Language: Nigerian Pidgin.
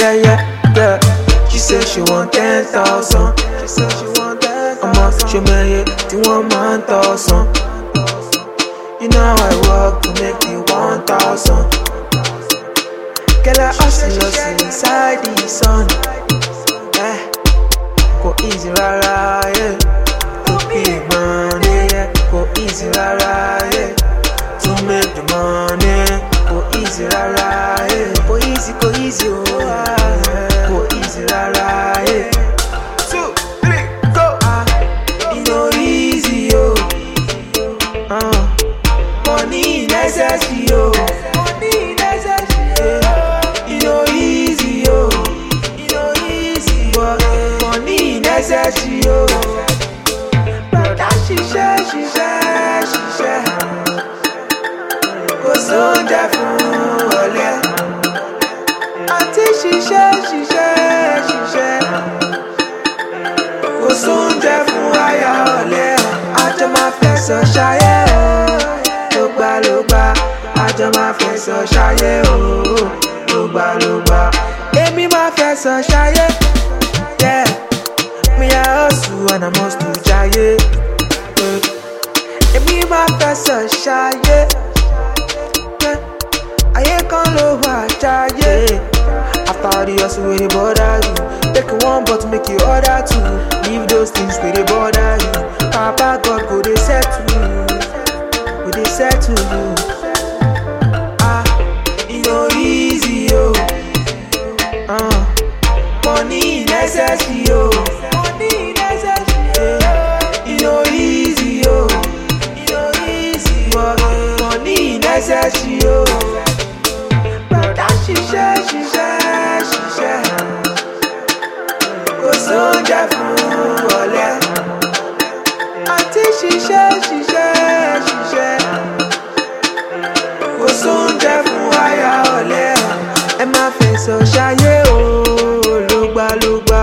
yeah. She said she want 10,000. She said she want 10,000. I'ma show me the 1 month or so. You know how I work to make you 1,000. Girl, I hustle inside the sun. Go easy, rara, yeah. To be money, yeah. Go easy, rara, yeah. To make the money. Go easy, rara, yeah. Go easy, oh, yeah. Go easy, rara, yeah. 2, 3, go. It no easy, oh. Money necessary, oh. Money necessary, yeah. It no easy, oh. It no easy, but money necessary, oh. Brother, she said. Go soldier fún ọ̀lẹ. Aunty, she said. Go soldier fún aya ọ̀lẹ. Àjọ máa fẹsọ̀ ṣayé o. Lógbàlógbà. Àjọ máa fẹsọ̀ ṣayé o. Lógbàlógbà. Èmi máa fẹsọ̀ ṣayé. Yeah. Me I hustle and I must to jayé. Èmi máa fẹsọ̀ ṣayé. Ayé kan ló wà jayé. After all the hustle wey dey bother you, take one but make you order two. Leave those things wey dey bother you. Papa God go dey settle you. Go dey settle you. E no easy, oh. Money necessary, oh. Money necessary, yeah. E no easy, oh. E no easy, but money necessary, oh. Brother, she said. Go soldier fún ọ̀lẹ. Aunty, she said. Go soldier fún aya ọ̀lẹ. Ẹ má fẹsọ̀ ṣayé o. Lógbàlógbà.